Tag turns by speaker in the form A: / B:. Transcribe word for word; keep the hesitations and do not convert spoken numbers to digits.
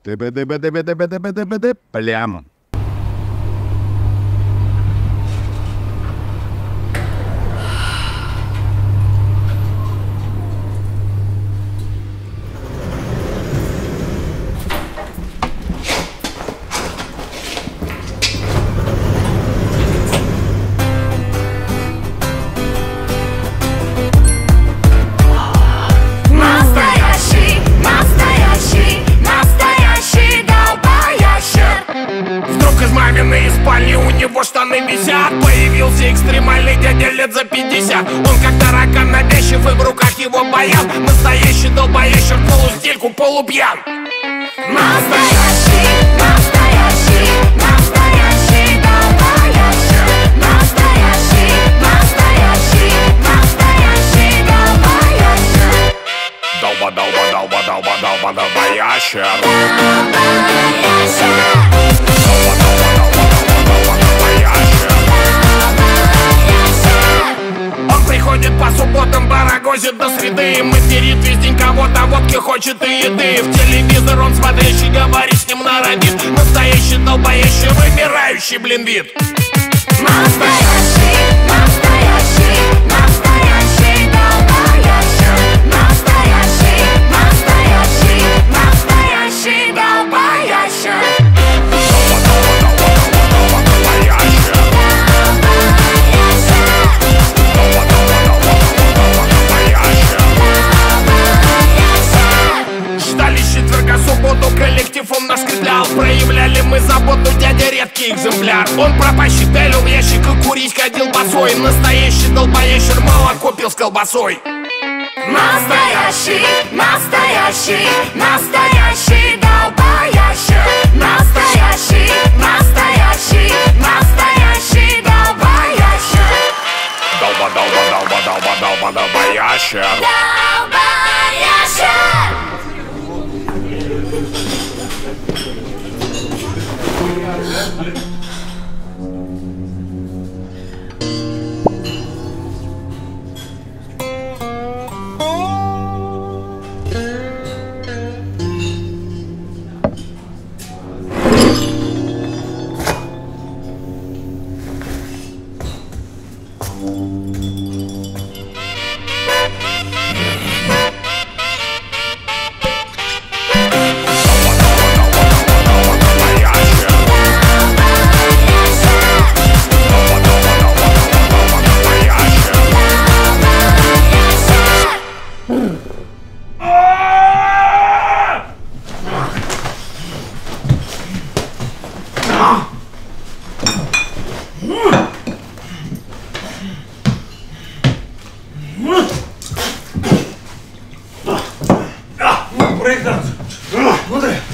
A: Ты-бы-ты-бы-ты-бы-ты-бы-ты-бы-ты-бы-ты. Прямо.
B: Штаны висят, появился экстремальный дядя лет за пятьдесят. Он как таракан навязчив и в руках его баян. Настоящий долбоящер, полустельку, полупьян. Настоящий, настоящий, настоящий долбоящер. Настоящий, настоящий, настоящий долбоящер. Долба, долба, долба, долба, долба, долбоящер. Долбоящер. Долба, долба, долба. Он приходит по субботам, барагозит до среды. Материт весь день кого-то, водки хочет и еды. В телевизор он смотрящий, говорит с ним народит. Настоящий долбоящий, вымирающий, блин, вид. Настоящий, настоящий, настоящий долбоящий. Настоящий, настоящий, настоящий долбоящий. Субботу коллектив он нас скреплял. Проявляли мы заботу, дядя редкий экземпляр. Он пропащий пялил в ящик и курить ходил босой. Настоящий долбоящер, молоко пил с колбасой. Настоящий, настоящий, настоящий долбоящер. Настоящий, настоящий, настоящий долбоящер. Долба, долба, долба, долба, долба, долбоящер. Долбоящер.
C: Проектант, ну да.